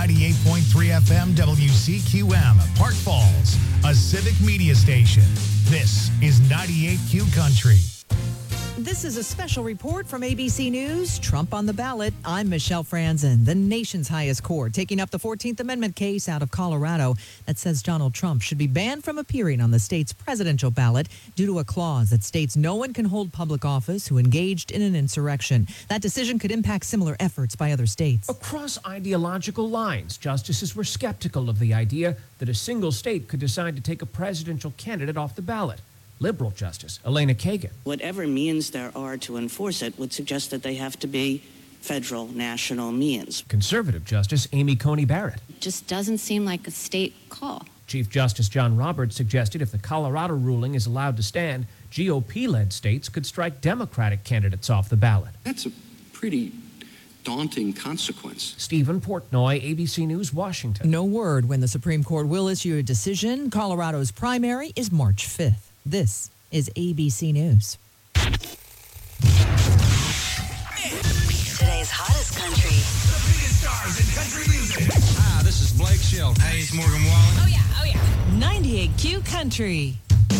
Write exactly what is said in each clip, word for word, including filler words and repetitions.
ninety-eight point three F M W C Q M, Park Falls, a civic media station. This is ninety-eight Q Country. This is a special report from A B C News. Trump on the ballot. I'm Michelle Franzen. The nation's highest court taking up the fourteenth Amendment case out of Colorado that says Donald Trump should be banned from appearing on the state's presidential ballot due to a clause that states no one can hold public office who engaged in an insurrection. That decision could impact similar efforts by other states. Across ideological lines, justices were skeptical of the idea that a single state could decide to take a presidential candidate off the ballot. Liberal Justice Elena Kagan. Whatever means there are to enforce it would suggest that they have to be federal, national means. Conservative Justice Amy Coney Barrett. It just doesn't seem like a state call. Chief Justice John Roberts suggested if the Colorado ruling is allowed to stand, G O P-led states could strike Democratic candidates off the ballot. That's a pretty daunting consequence. Stephen Portnoy, A B C News, Washington. No word when the Supreme Court will issue a decision. Colorado's primary is March fifth. This is A B C News. Today's hottest country. The biggest stars in country music. Hi, this is Blake Shelton. Hey, it's Morgan Wallen. Oh, yeah, oh, yeah. ninety-eight Q Country.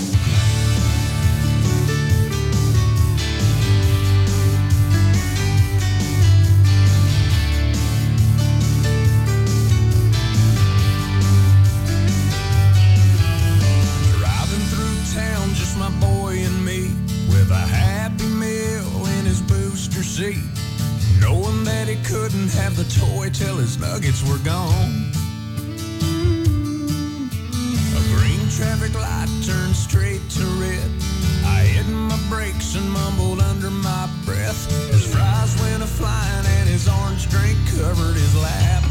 My boy and me, with a happy meal in his booster seat, knowing that he couldn't have the toy till his nuggets were gone. A green traffic light turned straight to red. I hit my brakes and mumbled under my breath. His fries went a-flying and his orange drink covered his lap.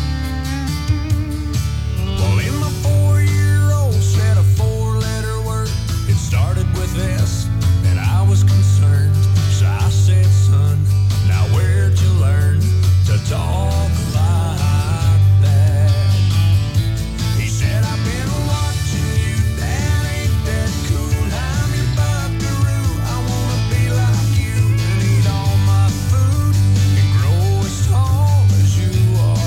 Well, in my four-year-old said a four-letter word. It started with S, and I was concerned. So I said, son, now where'd you learn to talk like that? He said, I've been watching you, Dad, ain't that cool? I'm your buckaroo, I wanna be like you and eat all my food and grow as tall as you are.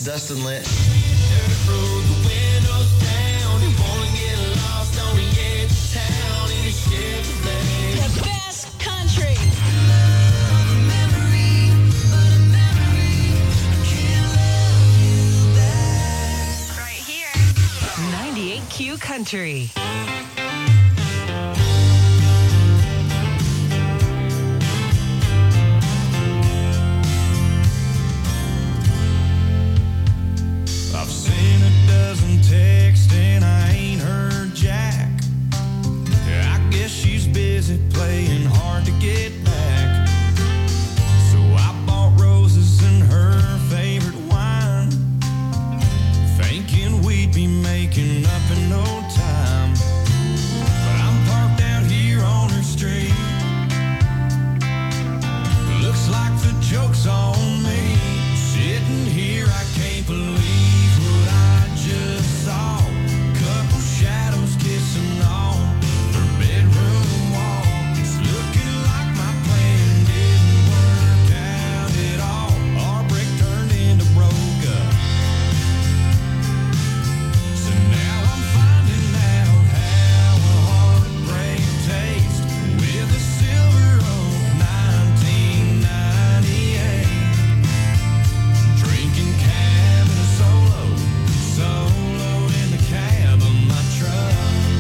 Dustin Lynch. The best country. Right here. ninety-eight Q Country. I've seen a dozen texts and I ain't heard Jack. I guess she's busy playing hard to get back. So I bought roses and her favorite wine, thinking we'd be making up in no time. But I'm parked out here on her street. Looks like the joke's on me. Sitting here, I can't believe what I just saw. Couple shadows kissing on her bedroom wall. It's looking like my plan didn't work out at all. Our break turned into broke up. So now I'm finding out how a heartbreak tastes with a Silver Oak nineteen ninety-eight. Drinking cab in a solo, solo in the cab of my truck.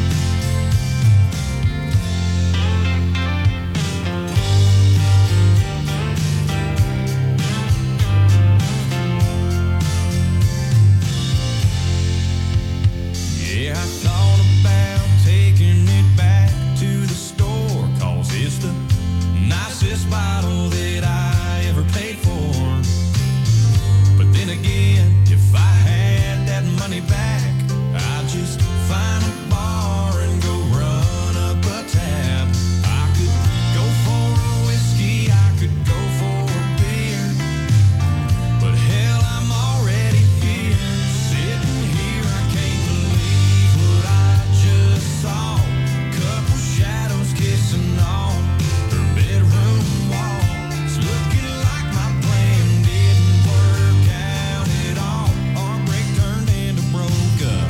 Yeah, I thought about taking it back to the store, 'cause it's the nicest bottle that I ever paid for. But then again, if I had that money back, I'd just find a bar and go run up a tab. I could go for a whiskey, I could go for a beer, but hell, I'm already here. Sitting here, I can't believe what I just saw. Couple shadows kissing on her bedroom wall. It's looking like my plan didn't work out at all. Our break turned into broke up.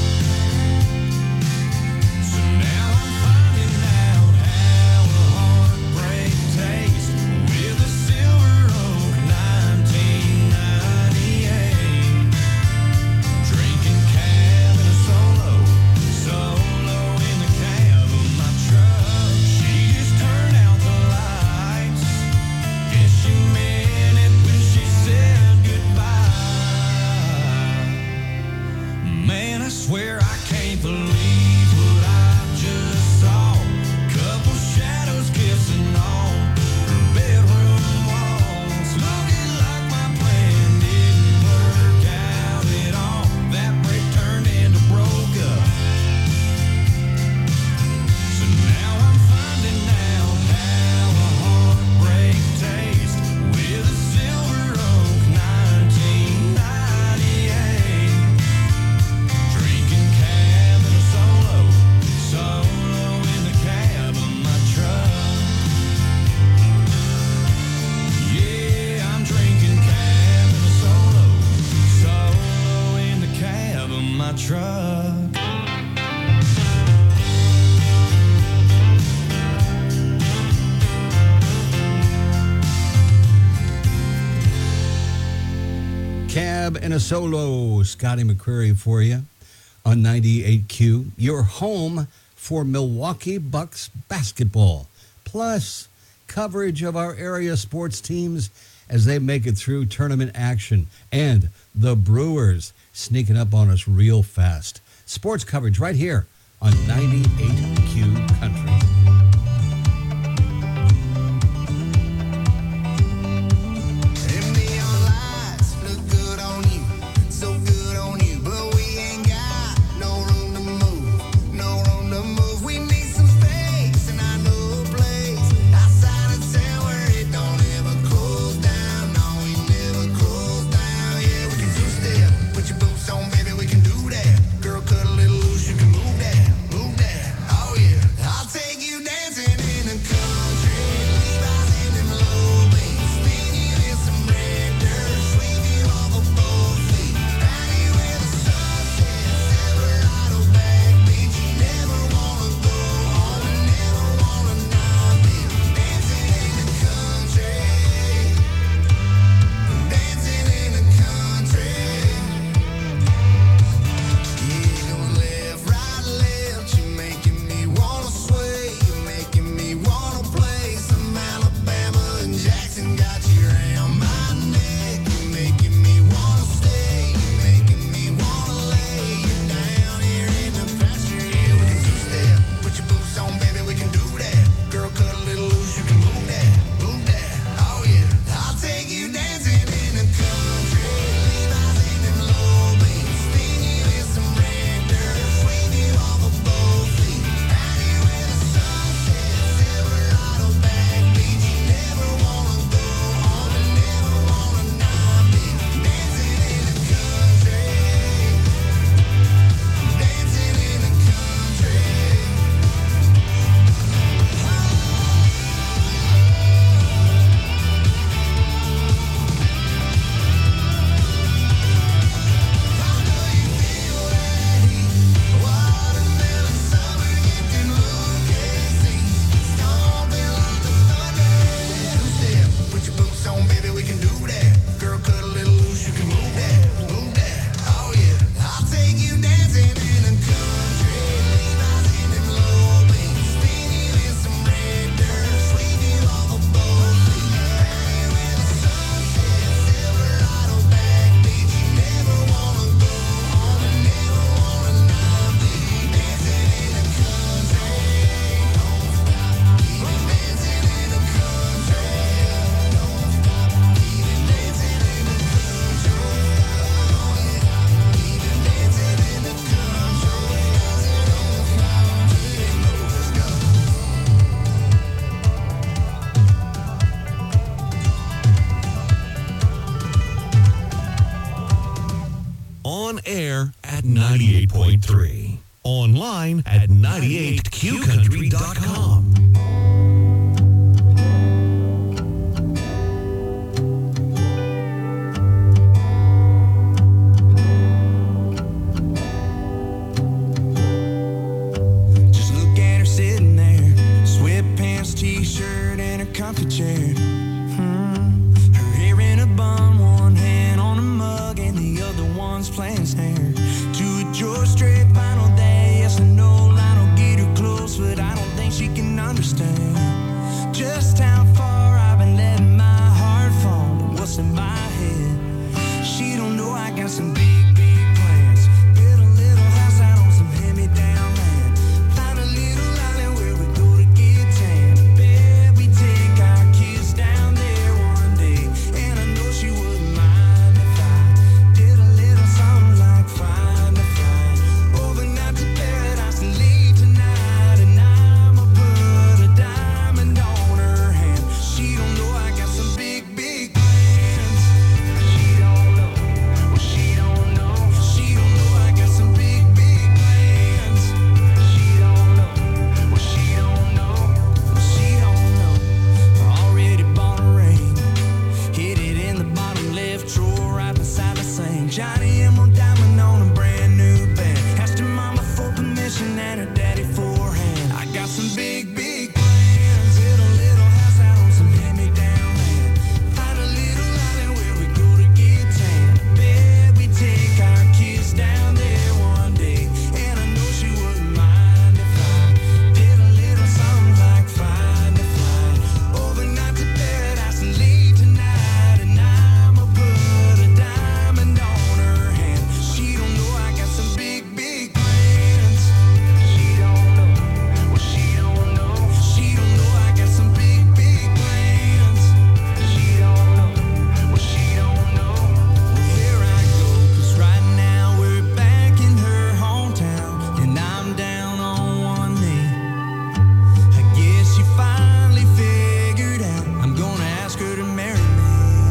So now I'm finding out how a heartbreak tastes with a Silver Oak nineteen ninety-eight. Drinking cab in a solo, solo in the cab of my truck. She just turned out the lights. Guess she meant it when she said goodbye. Man, I swear I can't believe what I just saw. Couple shadows kissing on her bedroom walls. Looking like my plan didn't work out at all. That break turned into broke up. So now I'm finding out how a heartbreak tastes with a Silver Oak nineteen ninety-eight. Drinking cab in a solo, solo in the cab of my truck. Yeah, I'm drinking cab in a solo, solo in the cab of my truck. Cab and a Solo, Scotty McCreery for you on ninety-eight Q. Your home for Milwaukee Bucks basketball, plus coverage of our area sports teams as they make it through tournament action, and the Brewers sneaking up on us real fast. Sports coverage right here on ninety-eight Q Country. Take ninety-eight point three. Online at ninety-eight q country dot com. Just look at her sitting there, sweatpants, t-shirt, and her comfy chair. Hmm. Her hair in a bun, one hand on a mug, and the other one's playing snare. To a George Strait vinyl day, yes or no, Lionel get her close, but I don't think she can understand just how far I've been letting my heart fall to what's in my head. She don't know I got some big, big plans. Build a little house out on some hand-me-down land. Find a little island where we go to get tan. Bet we take our kids down there one day, and I know she wouldn't mind if I did a little something like find a flight overnight to paradise and leave tonight. And I'ma put a diamond on her hand. She don't know I got some big, big plans. She don't know. Well, she don't know. She don't know I got some big, big plans. She don't know. Well, she don't know. Well, she don't know. Already bought a ring. Hid it in the bottom left drawer right beside the sink. Johnny Emerald diamond on a brand new bed. Asked her mama for permission and her daddy for a hand. I got some big, big plans. Build a little house out on some hand-me-down land. Find a little island where we go to get tan. Bet we take our kids down there one day, and I know she wouldn't mind if I did a little something like find a flight overnight to paradise and leave tonight. And I'ma put a diamond on her hand. She don't know I got some big, big plans. She don't know. Well, she don't know. She don't know I got some big, big plans. She don't know. Well, she don't know. Well, here I go, 'cause right now we're back in her hometown, and I'm down on one knee. I guess she finally figured out I'm gonna ask her to marry me.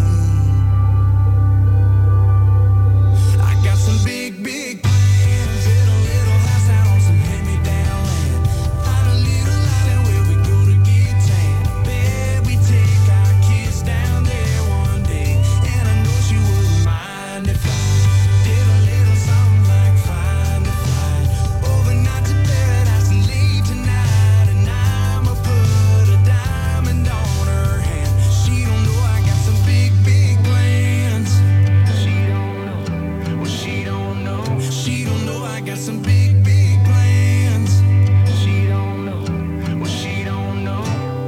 I got some big, big plans. Build a little house out on some hand-me-down land. Find a little island where we go to get tan. Bet we take our kids down there one day, and I know she wouldn't mind if I did a little something like find a flight overnight to paradise and leave tonight. And I'ma put a diamond on her hand. She don't know I got some big, big plans. She don't know. Well, she don't know. She don't know I got some big, big plans. She don't know. Well, she don't know.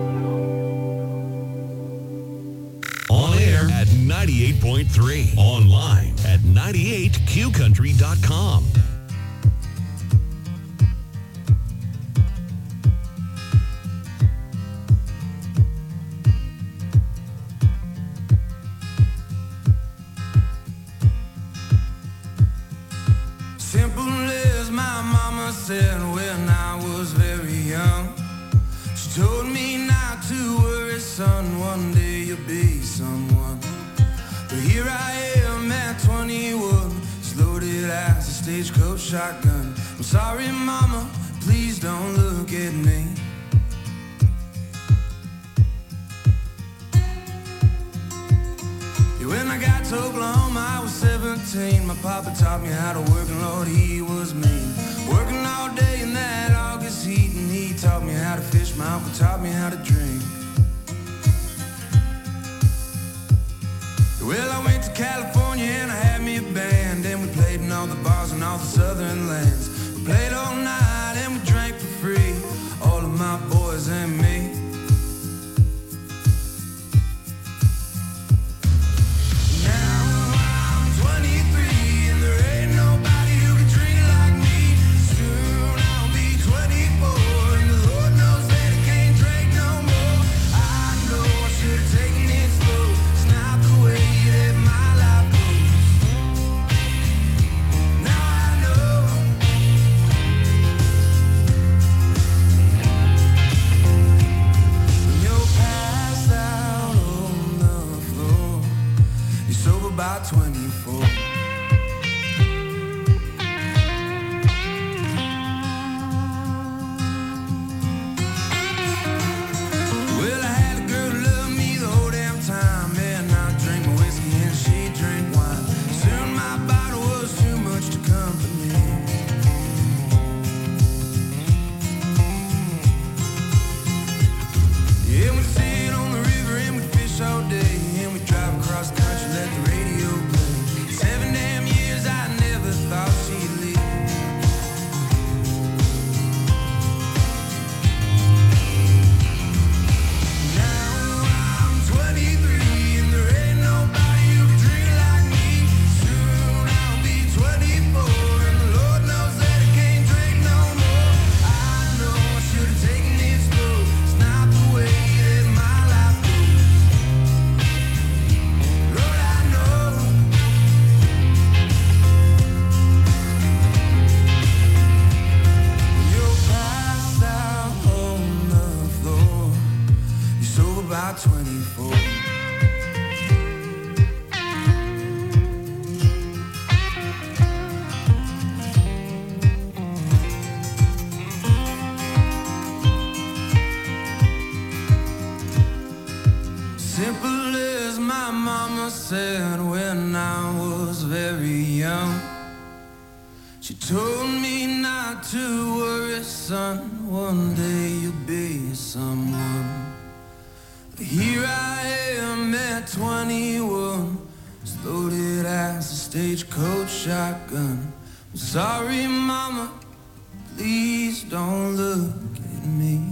On air at ninety-eight point three. Online at ninety-eight q country dot com. Simple as my mama said when I was very young. She told me not to worry, son, one day you'll be someone. But here I am at twenty-one, as loaded as a stagecoach shotgun. I'm sorry, mama, please don't look at me. Yeah, when I got to Oklahoma, I was seventeen. My papa taught me how to work, and Lord, he was mean. Working all day in that August heat, and he taught me how to fish. My uncle taught me how to drink. Well, I went to California and I had me a band, and we played in all the bars in all the southern lands. We played all night and we drank for free, all of my boys and me. Now I'm twenty-three and there ain't nobody who can drink like me. Soon I'll be twenty-four and the Lord knows that I can't drink no more. I know I should have taken it slow. It's not the way that my life goes. Now I know said when I was very young. She told me not to worry, son, one day you'll be someone. But here I am at twenty-one, as loaded as a stagecoach shotgun. I'm sorry, mama, please don't look at me.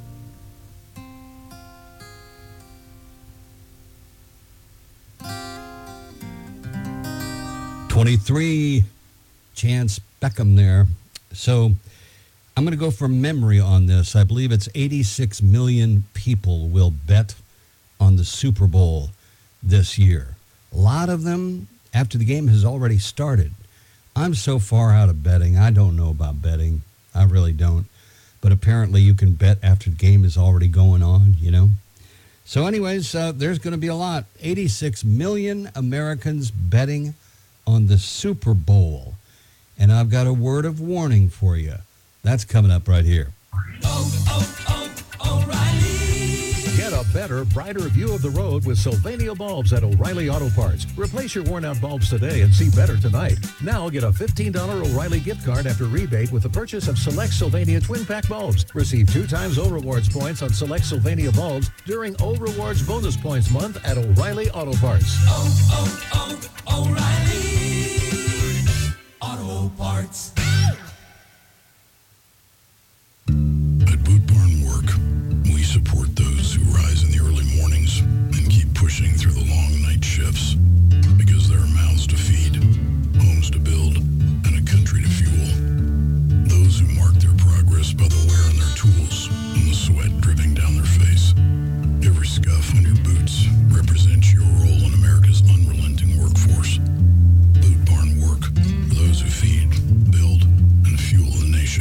twenty-three, Chance Beckham there. So I'm going to go from memory on this. I believe it's eighty-six million people will bet on the Super Bowl this year. A lot of them after the game has already started. I'm so far out of betting. I don't know about betting. I really don't. But apparently you can bet after the game is already going on, you know. So anyways, uh, there's going to be a lot. eighty-six million Americans betting on the Super Bowl. And I've got a word of warning for you. That's coming up right here. Oh, oh, oh, O'Reilly. Get a better, brighter view of the road with Sylvania bulbs at O'Reilly Auto Parts. Replace your worn-out bulbs today and see better tonight. Now get a fifteen dollars O'Reilly gift card after rebate with the purchase of select Sylvania twin pack bulbs. Receive two times O Rewards points on select Sylvania bulbs during O Rewards bonus points month at O'Reilly Auto Parts. Oh, oh, oh, O'Reilly Auto Parts. At Boot Barn Work, we support those who rise in the early mornings and keep pushing through the long night shifts, because there are mouths to feed, homes to build, and a country to fuel. Those who mark their progress by the wear on their tools and the sweat dripping down their face. Every scuff on your boots represents your role in America's unrelenting workforce. Boot Barn Work, for those who feed, build, and fuel the nation.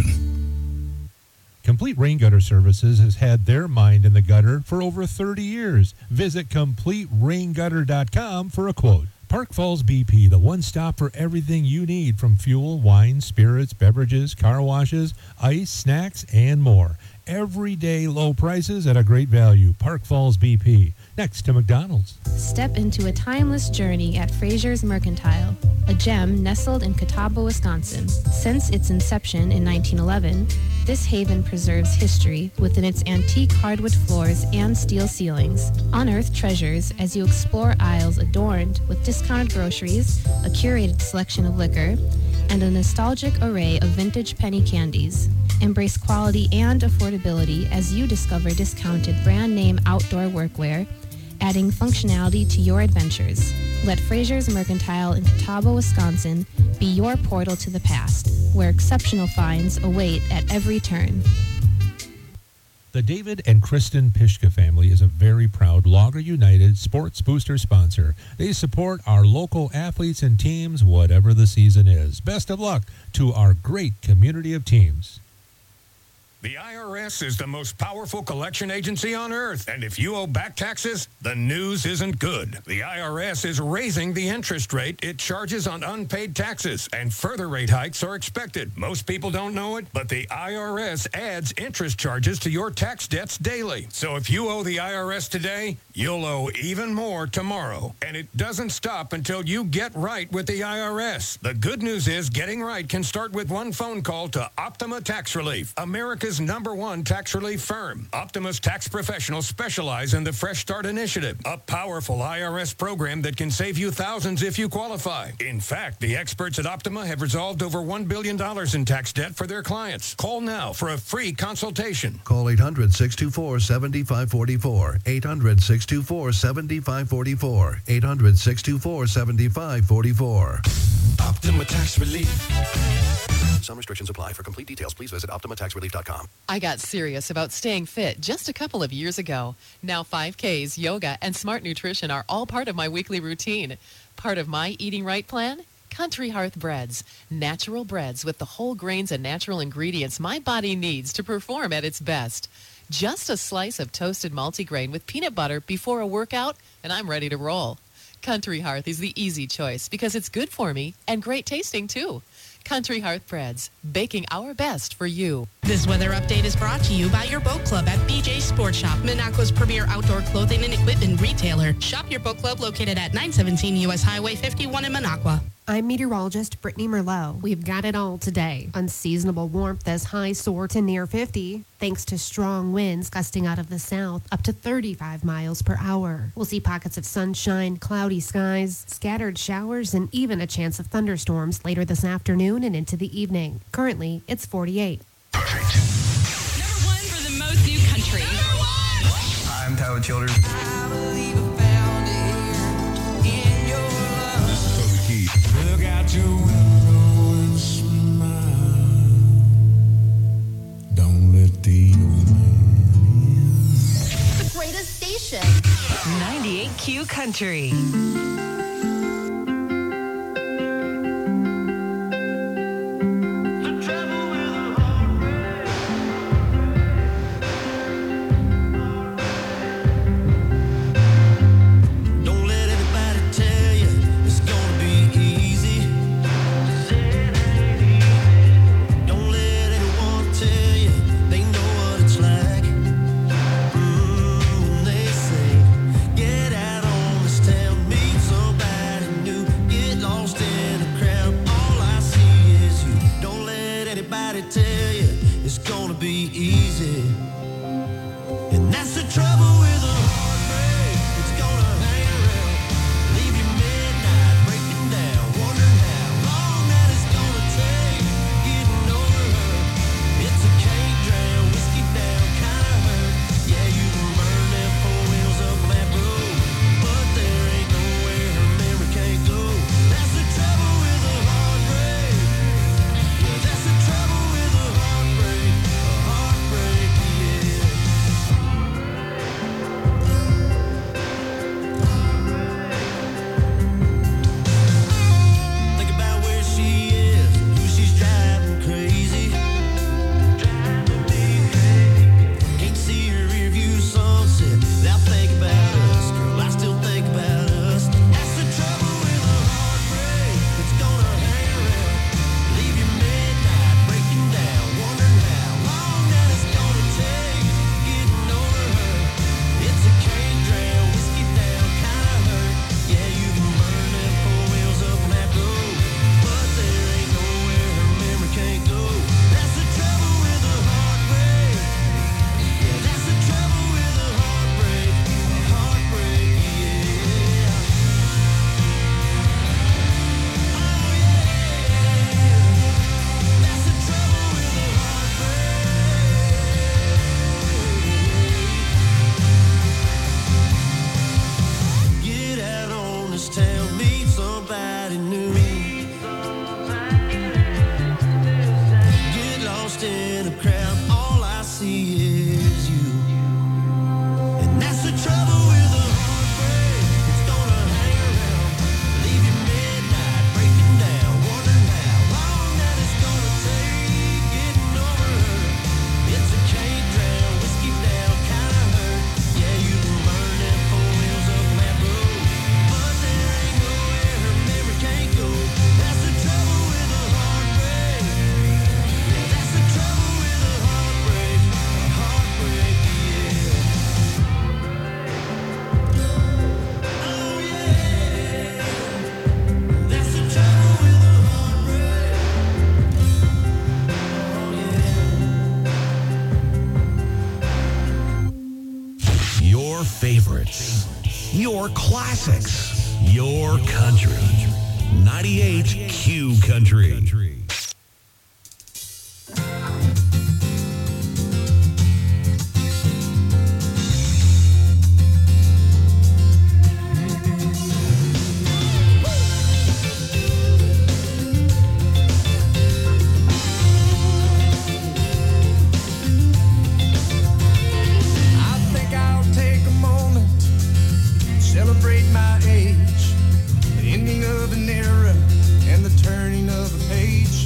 Complete Rain Gutter Services has had their mind in the gutter for over thirty years. Visit complete rain gutter dot com for a quote. Park Falls B P, the one stop for everything you need, from fuel, wine, spirits, beverages, car washes, ice, snacks, and more. Everyday low prices at a great value. Park Falls B P, next to McDonald's. Step into a timeless journey at Fraser's Mercantile, a gem nestled in Catawba, Wisconsin. Since its inception in nineteen eleven, this haven preserves history within its antique hardwood floors and steel ceilings. Unearth treasures as you explore aisles adorned with discounted groceries, a curated selection of liquor, and a nostalgic array of vintage penny candies. Embrace quality and affordability as you discover discounted brand name outdoor workwear, adding functionality to your adventures. Let Fraser's Mercantile in Catawba, Wisconsin be your portal to the past, where exceptional finds await at every turn. The David and Kristen Pishka family is a very proud Logger United Sports Booster sponsor. They support our local athletes and teams, whatever the season is. Best of luck to our great community of teams. The I R S is the most powerful collection agency on earth, and if you owe back taxes, the news isn't good. The I R S is raising the interest rate it charges on unpaid taxes, and further rate hikes are expected. Most people don't know it, but the I R S adds interest charges to your tax debts daily. So if you owe the I R S today, you'll owe even more tomorrow. And it doesn't stop until you get right with the I R S. The good news is getting right can start with one phone call to Optima Tax Relief, America's number one tax relief firm. Optima's tax professionals specialize in the Fresh Start Initiative, a powerful I R S program that can save you thousands if you qualify. In fact, the experts at Optima have resolved over one billion dollars in tax debt for their clients. Call now for a free consultation. Call eight hundred, six two four, seven five four four. eight hundred, six two four, seven five four four. eight hundred, six two four, seven five four four. Optima Tax Relief. Some restrictions apply. For complete details, please visit optima tax relief dot com. I got serious about staying fit just a couple of years ago. Now five Ks, yoga, and smart nutrition are all part of my weekly routine. Part of my eating right plan? Country Hearth Breads. Natural breads with the whole grains and natural ingredients my body needs to perform at its best. Just a slice of toasted multigrain with peanut butter before a workout, and I'm ready to roll. Country Hearth is the easy choice because it's good for me and great tasting too. Country Hearth Breads, baking our best for you. This weather update is brought to you by your boat club at B J Sports Shop, Minocqua's premier outdoor clothing and equipment retailer. Shop your boat club located at nine seventeen U S Highway fifty-one in Minocqua. I'm meteorologist Brittany Merlot. We've got it all today. Unseasonable warmth as highs soar to near fifty, thanks to strong winds gusting out of the south up to thirty-five miles per hour. We'll see pockets of sunshine, cloudy skies, scattered showers, and even a chance of thunderstorms later this afternoon and into the evening. Currently, it's forty-eight. Number one for the most new country. Number one! I'm Tyler Childers. Look out your window and smile. Don't let the old man in. The greatest station. ninety-eight Q Country. favorites, your classics, your country. ninety-eight Q Country. Celebrate my age, the ending of an era and the turning of a page.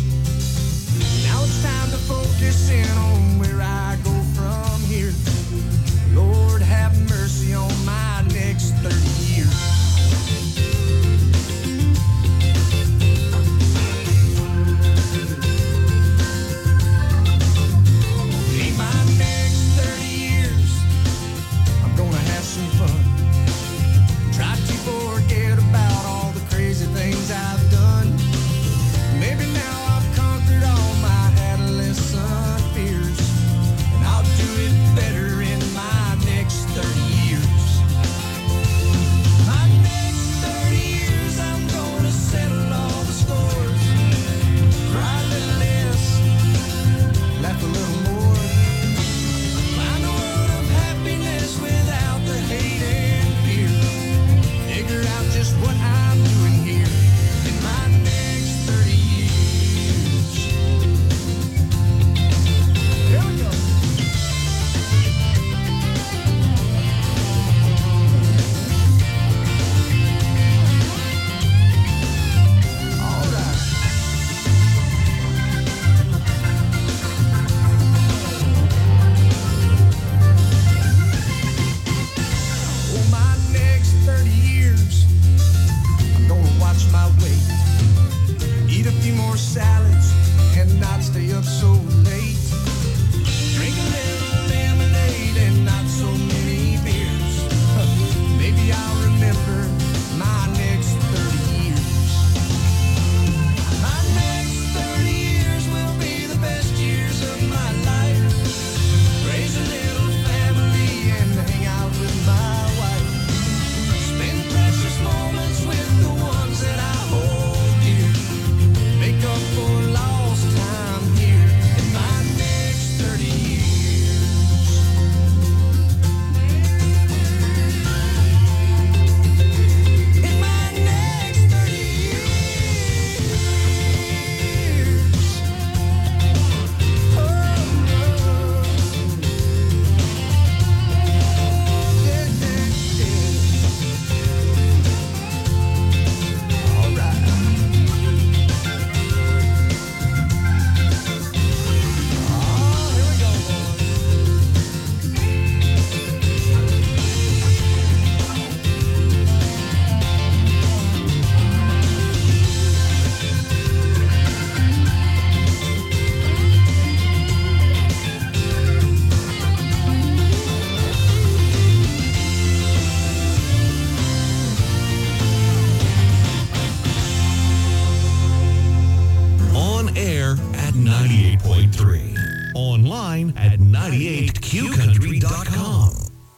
point three. Online at ninety-eight q country dot com.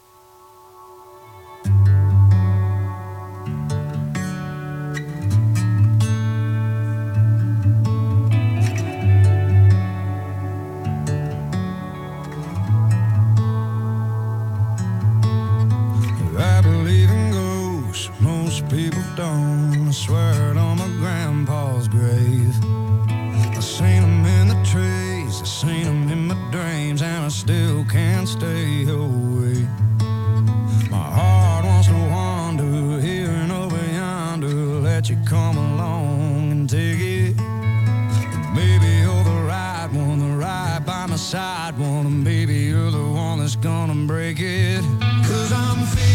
I believe in ghosts, most people don't. I swear it on my grandpa's grave. I seen them in the trees, I seen them in my dreams, and I still can't stay away. My heart wants to wander here and over yonder, let you come along and take it. Maybe you're the right one, the right by my side one, and maybe you're the one that's gonna break it. 'Cause I'm feeling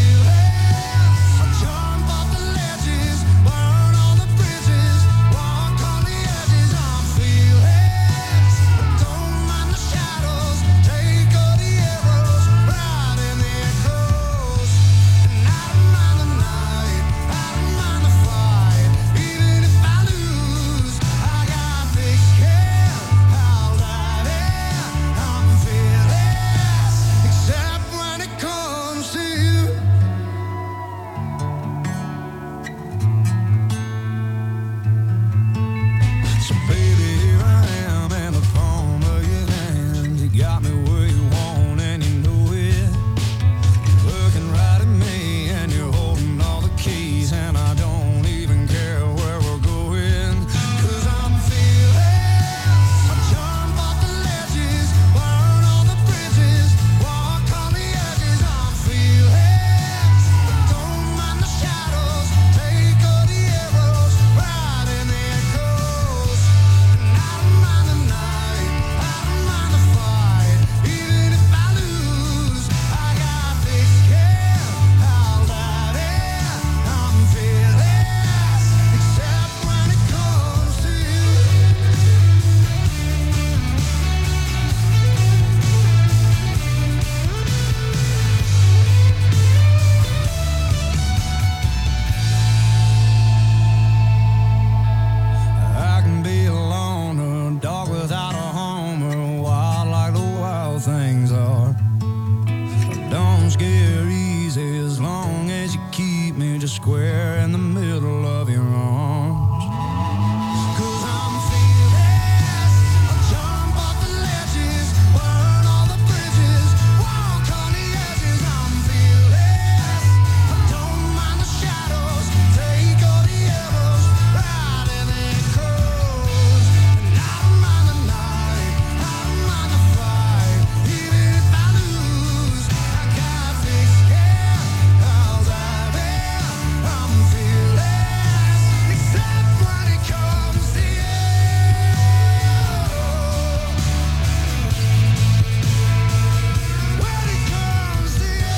square in the middle of your arms. 'Cause I'm fearless, I'll jump off the ledges, burn all the bridges, walk on the edges. I'm fearless, I don't mind the shadows, take all the arrows, ride in the echoes. And I don't mind the night, I don't mind the fight, even if I lose, I got thick skin, I'll dive in. I'm fearless, except when it comes to you. When it comes to you.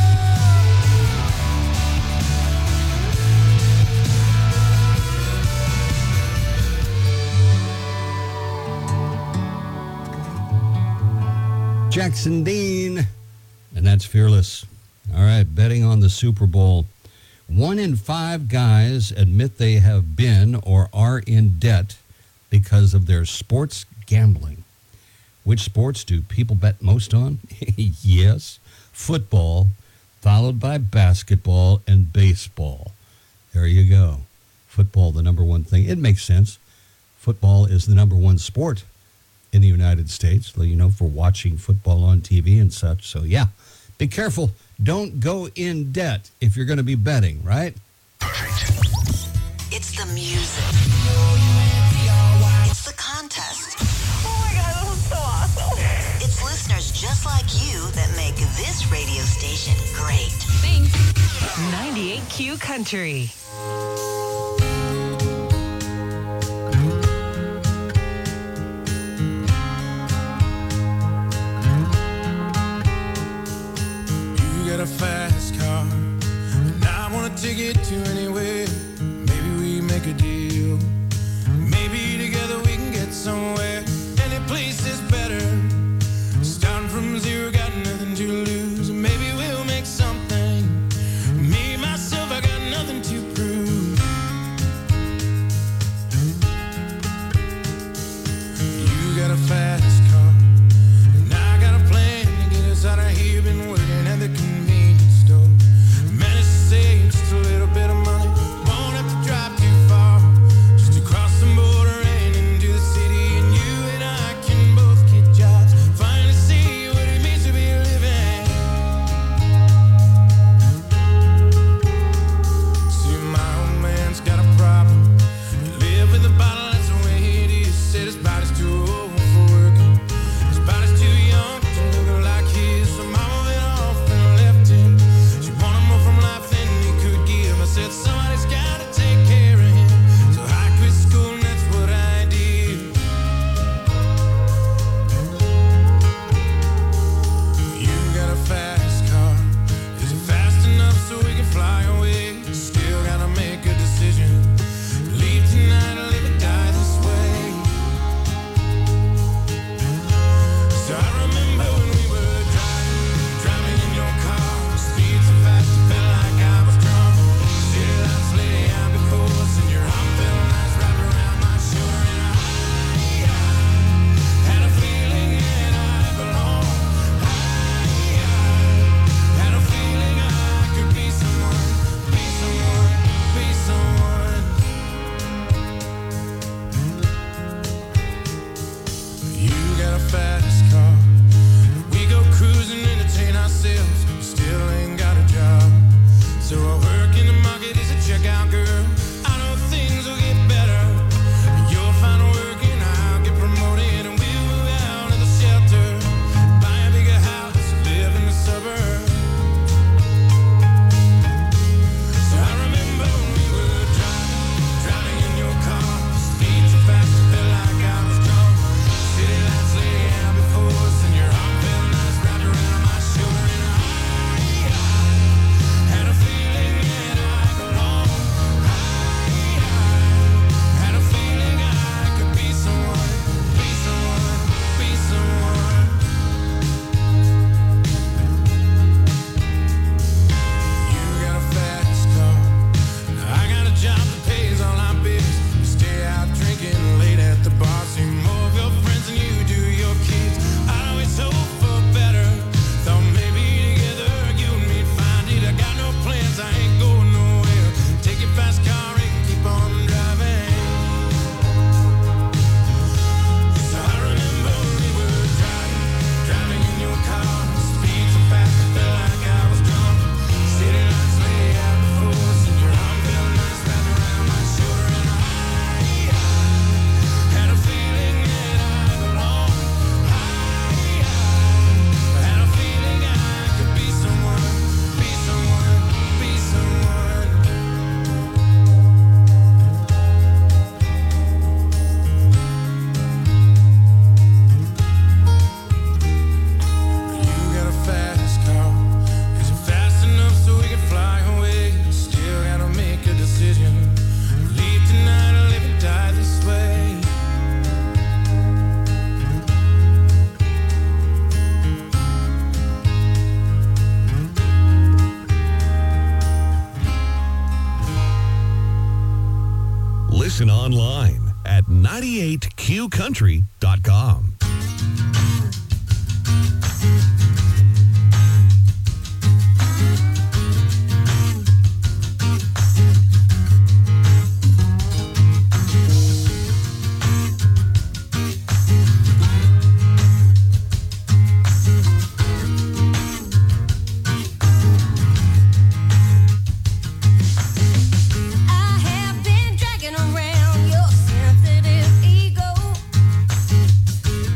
Jackson Dean, and that's Fearless. All right, betting on the Super Bowl. One in five guys admit they have been or are in debt because of their sports gambling. Which sports do people bet most on? Yes, football, followed by basketball and baseball. There you go. Football, the number one thing. It makes sense. Football is the number one sport in the United States, you know, for watching football on T V and such. So, yeah, be careful. Don't go in debt if you're going to be betting, right? It's the music. It's the contest. Oh my God, this is so awesome. It's listeners just like you that make this radio station great. Thanks. ninety-eight Q Country. You got a fast car, and I want to take it to anywhere. Maybe we make a deal. Maybe together we can get somewhere. Any place is better. Starting from zero, got nothing to lose. Maybe we'll make something. Me, myself, I got nothing to prove. You got a fast got a fast car. We go cruising, entertain ourselves. Still ain't got a job. So I work in the market as a checkout girl. I know things will get better. You'll find work and I'll get promoted, and we'll move out of the shelter, buy a bigger house, live in the suburbs. So I remember when we were driving, driving in your car, speed so fast I felt like I was drunk. City lights lay out before us, and your arm felt nice wrapped around my shoulder, and I, I had a feeling that I belonged. I had a feeling I could be someone, be someone, be someone. You got a fast car. I got a job that pays all our bills. You stay out drinking late at the bar, see more of your friends than you do your kids. I always hope for better. Thought maybe together you and me'd find it. I got no plans, I ain't going nowhere. Take your fast car and keep on driving. So I remember when we were driving, driving in your car, speed so fast I felt like I was drunk. City lights lay out before us, and your arm felt nice wrapped around my shoulder, and I, I had a feeling that I belonged. I, I had a feeling I could be someone, be someone, be someone. You got a fast car. Is it fast enough so we can fly away? Still gotta make a decision. Leave tonight or live and die this way. Listen online at ninety-eight q country dot com. I have been dragging around your sensitive ego.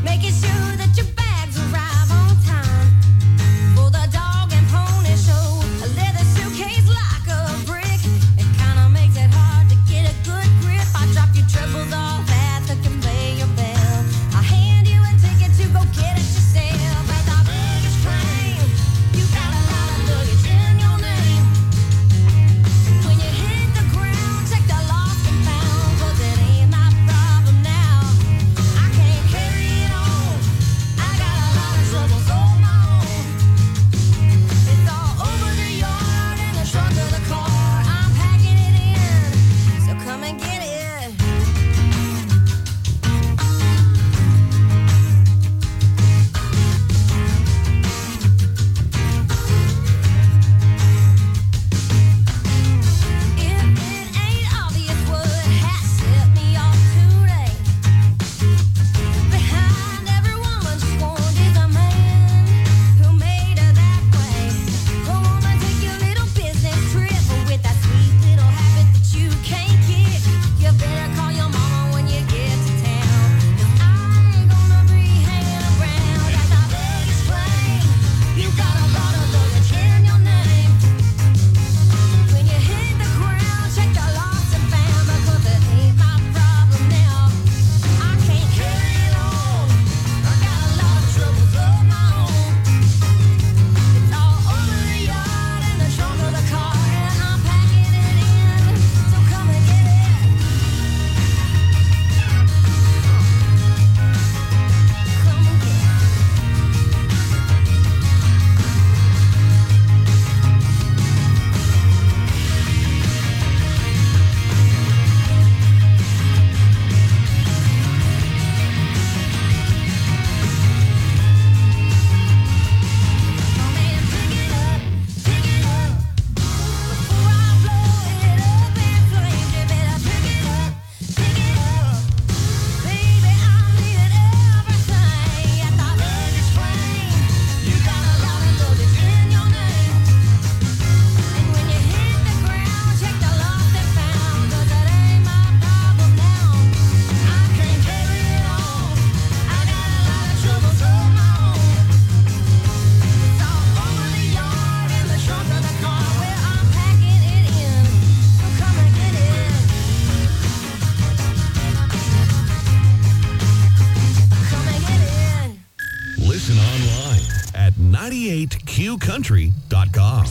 Listen online at ninety-eight Q country dot com.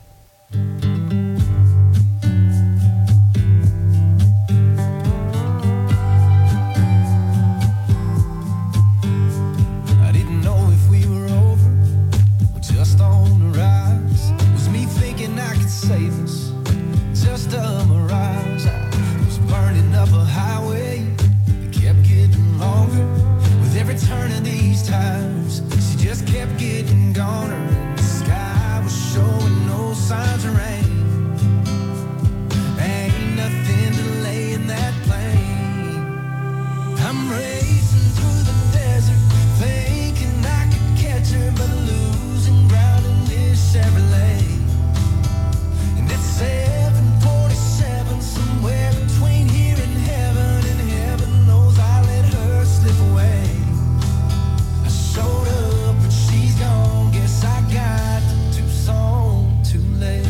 I didn't know if we were over or just on the rise. Was me thinking I could save us? Just a mirage. I was burning up a highway that kept getting longer. With every turn of these tires, she just kept getting goner. And the sky was showing no signs of rain. Ain't nothing delaying that plane. I'm racing through the desert, thinking I could catch her, but losing ground in this Chevrolet. And it's seven forty-seven, somewhere between here and heaven, and heaven knows I let her slip away. I showed up and she's gone, guess I got to Tucson too late.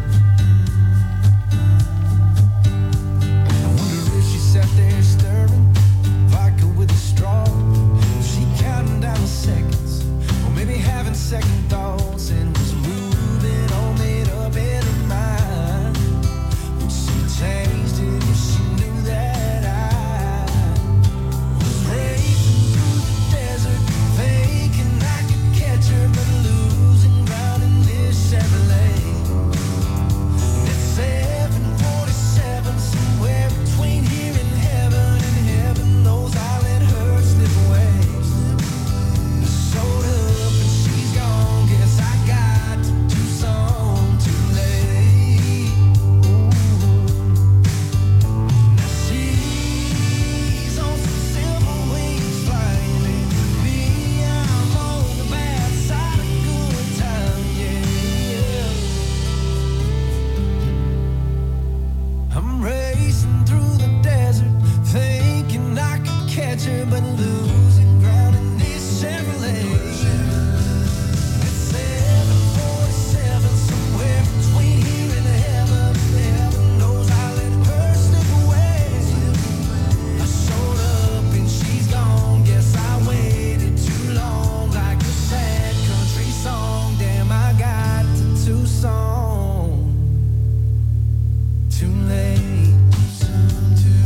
I wonder if she sat there stirring vodka with a straw. Was she counting down the seconds, or maybe having second thoughts, and was moving all made up in her mind? Would she changed it if she knew that I was racing through the desert, thinking I could catch her, but losing ground in this Chevrolet. And it's seven forty-seven, somewhere between here and heaven, and heaven knows I let her slip away. I showed up and she's gone, guess I got to Tucson too late. Now she's on some silver wings flying, and me, I'm on the bad side of good time, yeah. I'm racing through the desert, thinking I could catch her, but losing ground in this Chevrolet. It's seven forty-seven, somewhere between here and heaven. Heaven knows I let her slip away. I showed up and she's gone, guess I waited too long, like a sad country song. Damn, I got to Tucson too late. Too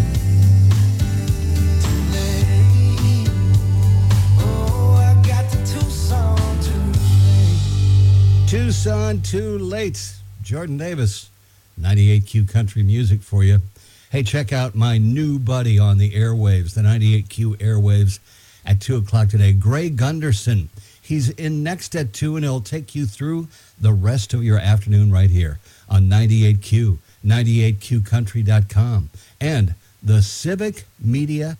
late. Oh, I got to Tucson too late. Tucson too late. Jordan Davis, ninety-eight Q Country Music for you. Hey, check out my new buddy on the airwaves, the ninety-eight Q airwaves at two o'clock today, Gray Gunderson. He's in next at two, and he'll take you through the rest of your afternoon right here on ninety-eight Q, ninety-eight Q country dot com, and the Civic Media.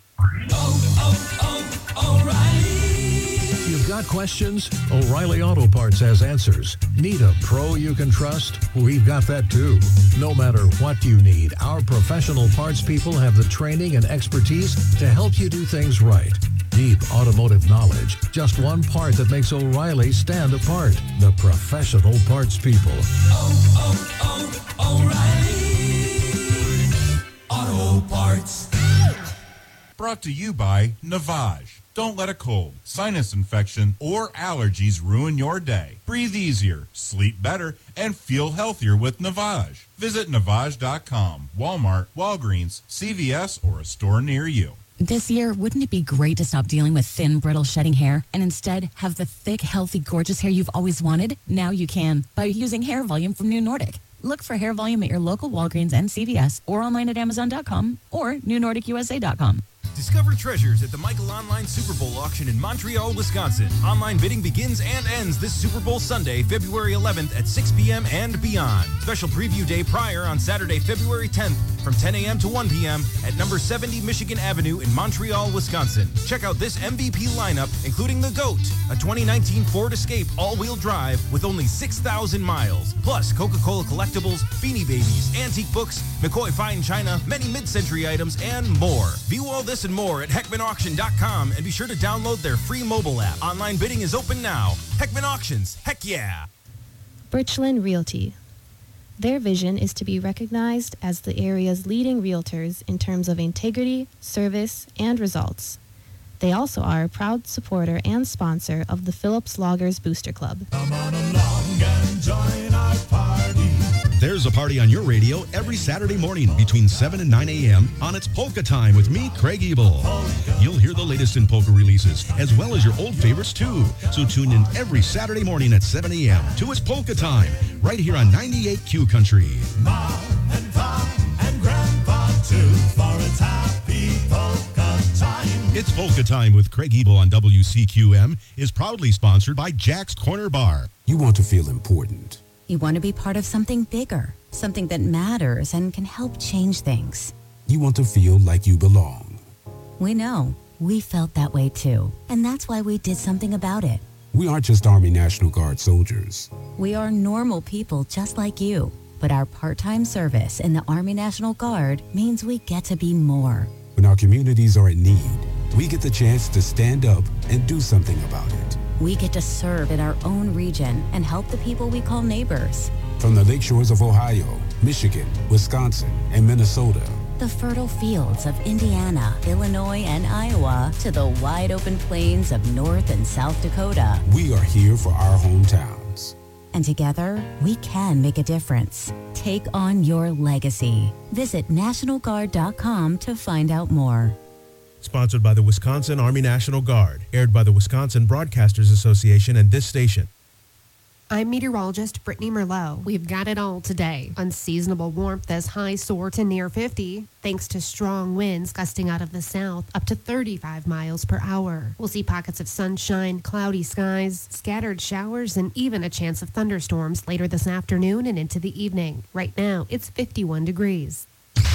If you've got questions, O'Reilly Auto Parts has answers. Need a pro you can trust? We've got that too. No matter what you need, our professional parts people have the training and expertise to help you do things right. Deep automotive knowledge. Just one part that makes O'Reilly stand apart. The professional parts people. Oh, oh, oh, O'Reilly Auto Parts. Brought to you by Navage. Don't let a cold, sinus infection, or allergies ruin your day. Breathe easier, sleep better, and feel healthier with Navage. Visit Navage dot com, Walmart, Walgreens, C V S, or a store near you. This year, wouldn't it be great to stop dealing with thin, brittle, shedding hair and instead have the thick, healthy, gorgeous hair you've always wanted? Now you can by using Hair Volume from New Nordic. Look for Hair Volume at your local Walgreens and C V S or online at Amazon dot com or New Nordic U S A dot com. Discover treasures at the Michael Online Super Bowl auction in Montreal, Wisconsin. Online bidding begins and ends this Super Bowl Sunday, February eleventh at six p.m. and beyond. Special preview day prior on Saturday, February tenth from ten a.m. to one p.m. at number seventy Michigan Avenue in Montreal, Wisconsin. Check out this M V P lineup, including the GOAT, a twenty nineteen Ford Escape all-wheel drive with only six thousand miles. Plus Coca-Cola collectibles, Beanie Babies, antique books, McCoy Fine China, many mid-century items, and more. View all this and more at Heckman Auction dot com and be sure to download their free mobile app. Online bidding is open now. Heckman Auctions, heck yeah! Birchland Realty. Their vision is to be recognized as the area's leading realtors in terms of integrity, service, and results. They also are a proud supporter and sponsor of the Phillips Loggers Booster Club. Come on along and join our party. There's a party on your radio every Saturday morning between seven and nine a.m. on It's Polka Time with me, Craig Ebel. You'll hear the latest in polka releases, as well as your old favorites, too. So tune in every Saturday morning at seven a.m. to It's Polka Time, right here on ninety-eight Q Country. Mom and Pop and Grandpa, too, for it's happy polka time. It's Polka Time with Craig Ebel on W C Q M is proudly sponsored by Jack's Corner Bar. You want to feel important. You want to be part of something bigger, something that matters and can help change things. You want to feel like you belong. We know. We felt that way too. And that's why we did something about it. We aren't just Army National Guard soldiers. We are normal people just like you. But our part-time service in the Army National Guard means we get to be more. When our communities are in need, we get the chance to stand up and do something about it. We get to serve in our own region and help the people we call neighbors. From the lake shores of Ohio, Michigan, Wisconsin, and Minnesota. The fertile fields of Indiana, Illinois, and Iowa to the wide open plains of North and South Dakota. We are here for our hometowns. And together, we can make a difference. Take on your legacy. Visit National Guard dot com to find out more. Sponsored by the Wisconsin Army National Guard. Aired by the Wisconsin Broadcasters Association and this station. I'm meteorologist Brittany Merlot. We've got it all today. Unseasonable warmth as highs soar to near fifty, thanks to strong winds gusting out of the south up to thirty-five miles per hour. We'll see pockets of sunshine, cloudy skies, scattered showers, and even a chance of thunderstorms later this afternoon and into the evening. Right now, it's fifty-one degrees.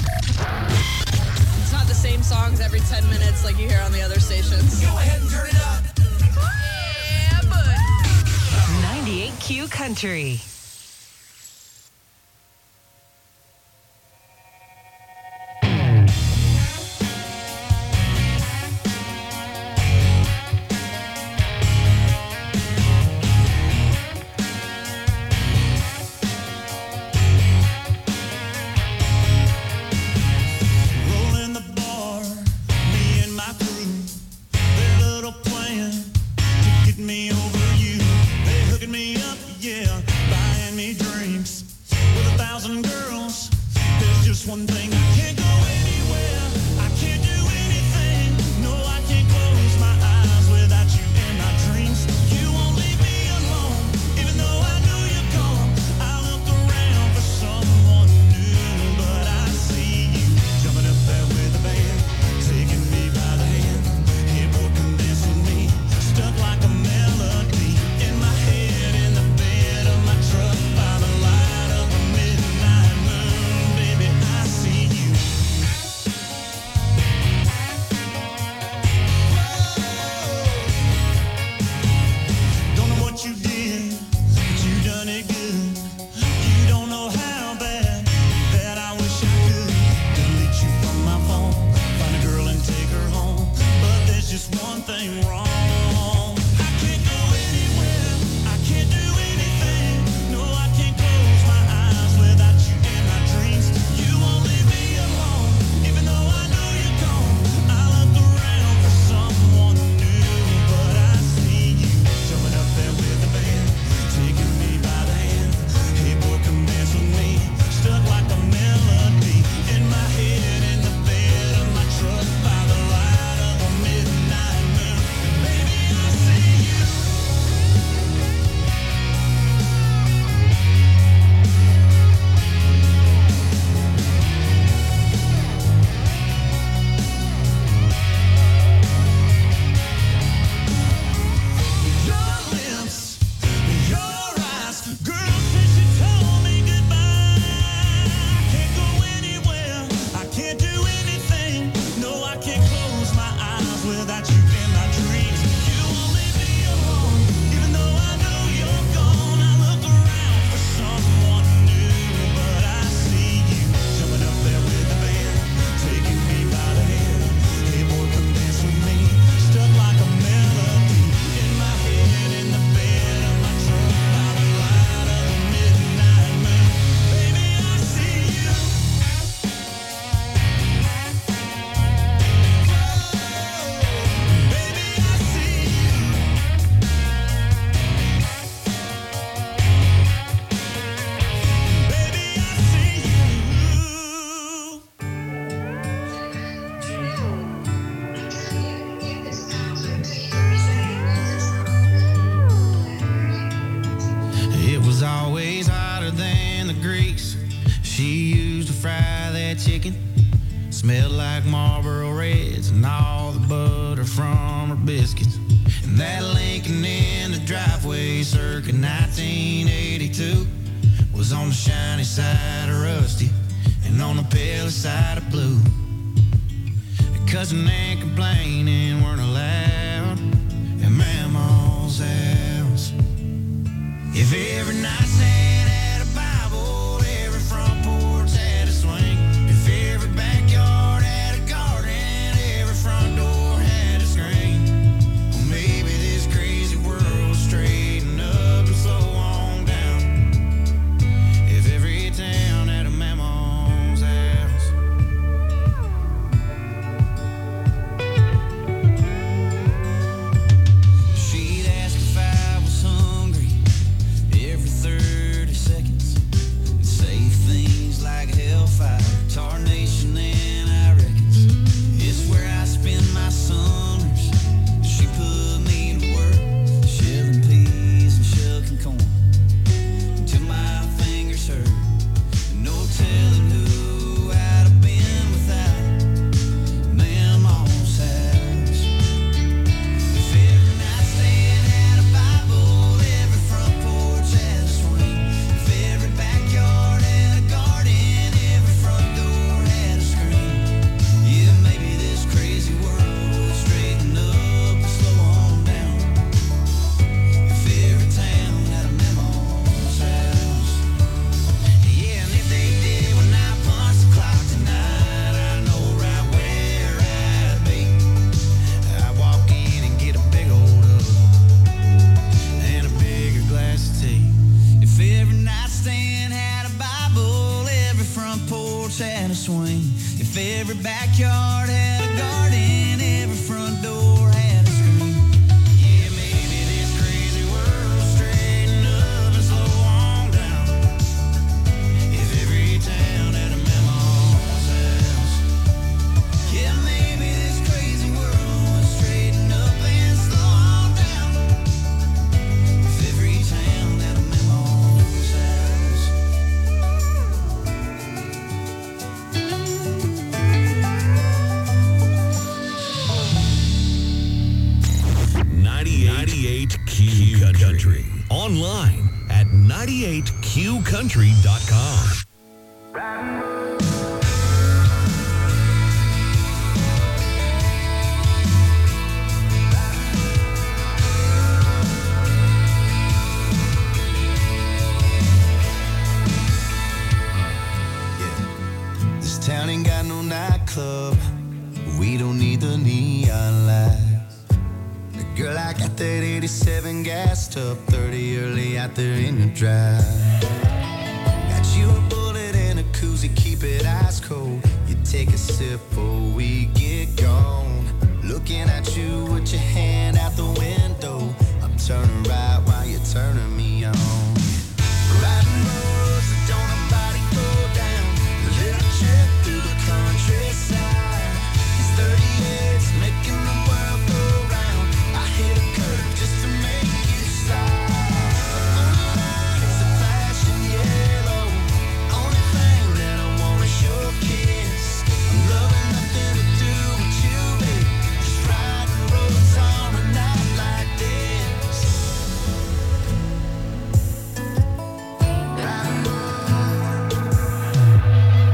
It's not the same songs every ten minutes like you hear on the other stations. Go ahead and turn it up. Yeah, bud. ninety-eight Q Country. Rolling the bar, me and my crew, their little plan to get me over you. They hooking me up, yeah, by fry that chicken. Smelled like Marlboro Reds and all the butter from her biscuits. And that Lincoln in the driveway circa nineteen eighty-two was on the shiny side of rusty and on the pale side of blue. Cousin and complaining weren't allowed at Mama's house. If every nightstand had a Bible, every front porch had a swing. If every backyard had a garden, every front door had a screen. Well, maybe this crazy world would straighten up and slow on down. If every town had a Mama's house. She'd ask if I was hungry every thirty seconds and say things like hellfire, tarnation, and I reckons it's where I spend my summers. She put me to work, shelling peas and shucking corn until my fingers hurt. No telling who I'd have been without Mama's house. If every nightstand had a Bible, every front porch had a swing. If every backyard had a garden, every front door had a screen. Yeah, maybe this crazy world would straighten up and slow on down. If every town had a Mama's house. Yeah, and if they did when I punch the clock tonight, I know right where I'd be. I'd walk in and get a big old hug and a bigger glass of tea. If every nightstand had a Bible, every front porch had a swing. If every backyard had a garden, every front door had a screen. Yeah, maybe this crazy world would straighten up and slow on down. If every town had a Mama's house. Yeah, maybe this crazy world would straighten up and slow on down. If every town had a Mama's house. ninety-eight Q Country. Online at ninety-eight Q country dot com. This town ain't got no nightclub. We don't need the neon lights. Girl, I got that eighty-seven gassed up, thirty early out there in the drive. Got you a bullet and a koozie, keep it ice cold. You take a sip before we get gone. Looking at you with your hand out the window.